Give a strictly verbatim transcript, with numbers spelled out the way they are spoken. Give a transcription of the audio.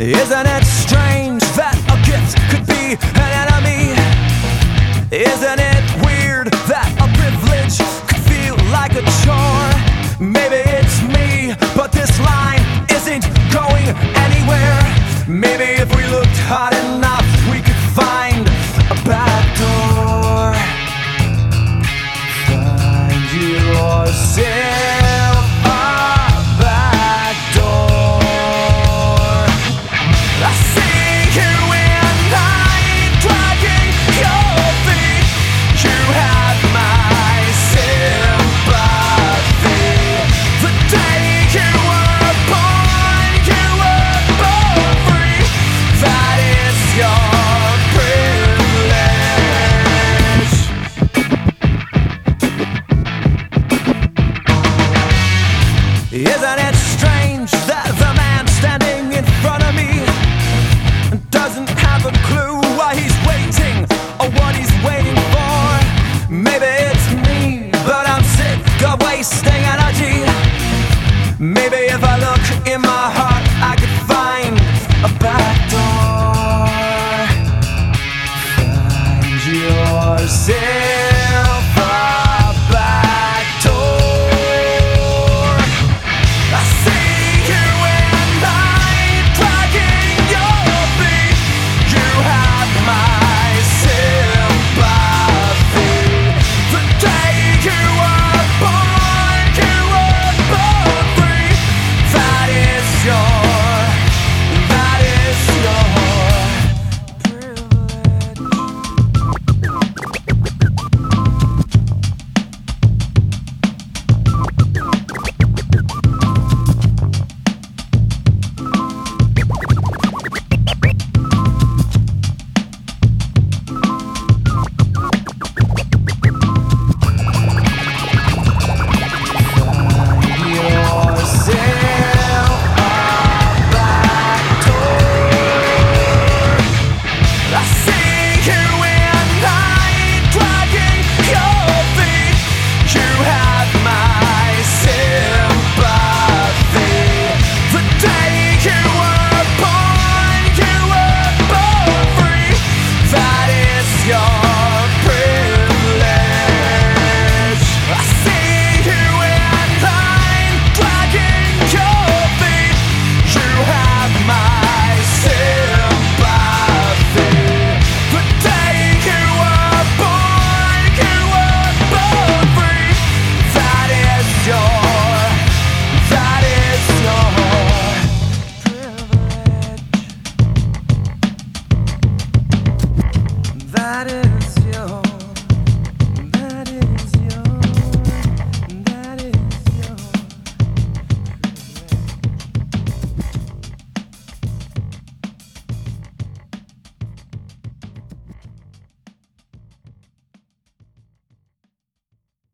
Isn't it strange that a gift could be an enemy? Isn't it weird that a privilege could feel like a chore? Maybe it's me, but this line isn't going anywhere. Maybe if we looked hard enough, we could find a better